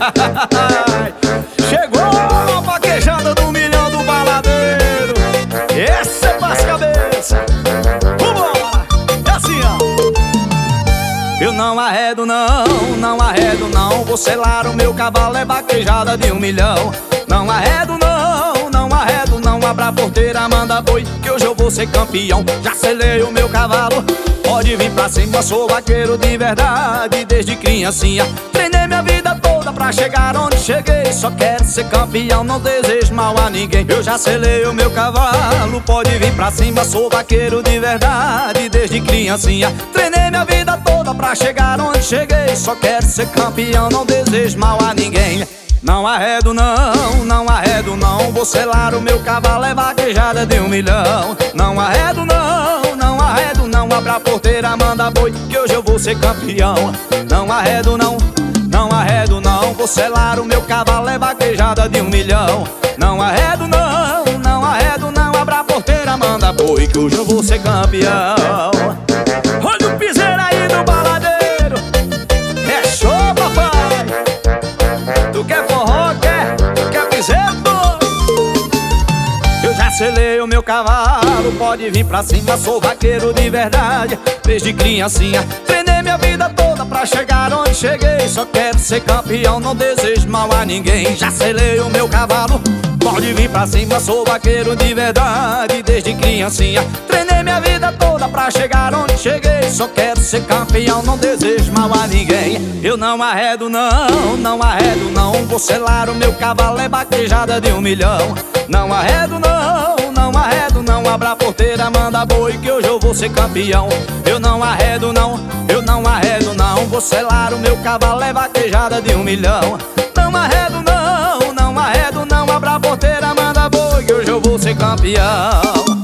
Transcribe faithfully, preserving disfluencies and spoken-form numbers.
Chegou a vaquejada do milhão do baladeiro. Esse é pras cabeça. Vambora, é assim ó. Eu não arredo não, não arredo não. Vou selar o meu cavalo, é vaquejada de um milhão. Não arredo não, não arredo não. Abra a porteira, manda boi, que hoje eu vou ser campeão. Já selei o meu cavalo, pode vir pra cima. Sou vaqueiro de verdade, desde criancinha. Treinei minha vida toda pra chegar onde cheguei. Só quero ser campeão, não desejo mal a ninguém. Eu já selei o meu cavalo, pode vir pra cima. Sou vaqueiro de verdade, desde criancinha. Treinei minha vida toda pra chegar onde cheguei. Só quero ser campeão, não desejo mal a ninguém. Não arredo não, não arredo não. Vou selar o meu cavalo, é vaquejada de um milhão. Não arredo não, não arredo não. Abra a porteira, manda boi, que hoje eu vou ser campeão. Não arredo não, não arredo não. Vou selar o meu cavalo, é vaquejada de um milhão. Não arredo não, não arredo não. Abra a porteira, manda boi, que hoje eu vou ser campeão. Olha o piseiro aí do baladeiro. É show, papai. Tu quer forró, quer? Tu quer piseiro? Eu já selei o meu cavalo, pode vir pra cima. Sou vaqueiro de verdade, desde criancinha. Treinei minha vida toda pra chegar onde cheguei. Só quero ser campeão, não desejo mal a ninguém. Já selei o meu cavalo, pode vir pra cima. Sou vaqueiro de verdade, desde criancinha. Treinei minha vida toda pra chegar onde cheguei. Só quero ser campeão, não desejo mal a ninguém. Eu não arredo não, não arredo não. Vou selar o meu cavalo, é vaquejada de um milhão. Não arredo não, não arredo não. Abra a porteira, manda boi, que hoje eu vou ser campeão. Eu não arredo não, eu não arredo não. Vou selar o meu cavalo, é vaquejada de um milhão. Não arredo não, não arredo não. Abra a porteira, manda boi, que hoje eu vou ser campeão.